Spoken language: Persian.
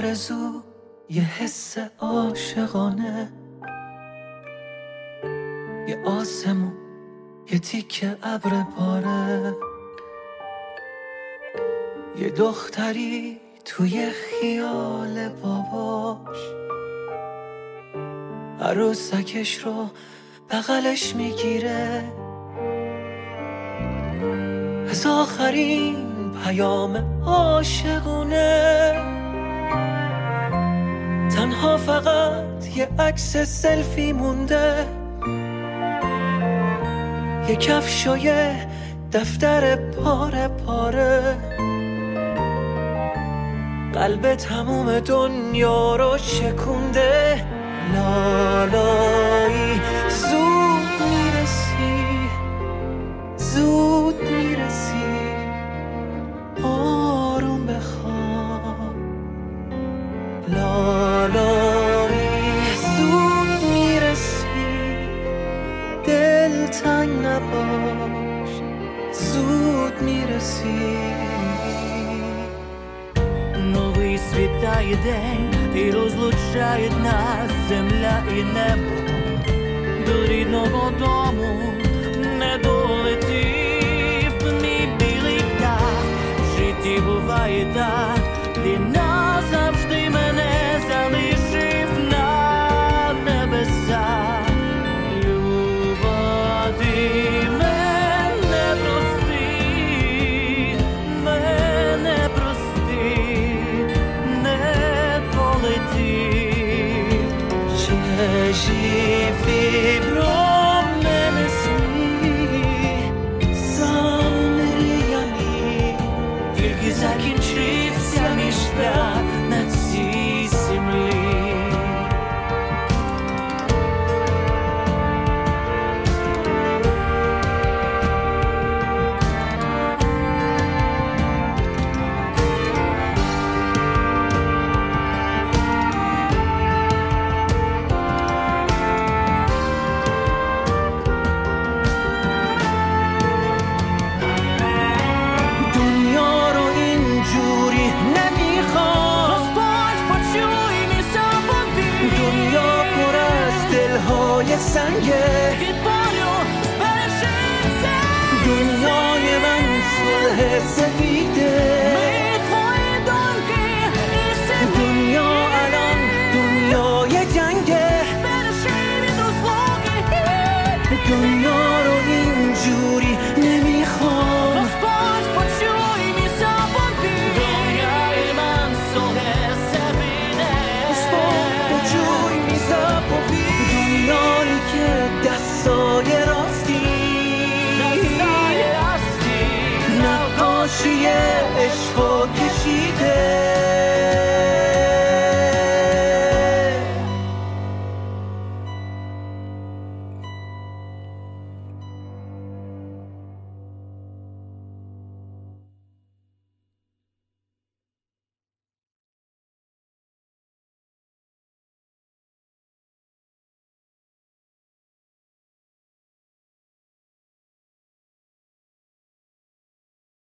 آرزو یه حس عاشقانه، یه آسمون یه تیکه ابر باره، یه دختری توی خیال باباش عروسکش رو بغلش میگیره، از آخرین پیام عاشقونه تنها فقط یه عکس سلفی مونده، یه کفش و یه دفتر پاره پاره، قلب تموم دنیا رو شکونده. لالایی زود میرسی، زود میرسی، آروم بخواب. لالایی زود میرسی، دل تنگ نباش، زود میرسی. Новий світає день і розлучає нас земля і небо. До рідного дому не долетів мій білий птах. В житті буває так, ти назавжди мене залишив на небесах. Люба, ти мене прости, мене прости, не полети. Живи про мене сни, замріяні, Тільки закінчився мій шлях на цій землі. دنیا رو اینجوری نمیخوام، Господь, почуй мій заповіт. دنیا پر از دلهای سنگه، Від болю збережися. دنیای من صلح سفیده، Ми твої думки і сили. دنیا الان دنیای جنگه، Бережи від розлуки. دنیا رو اینجوری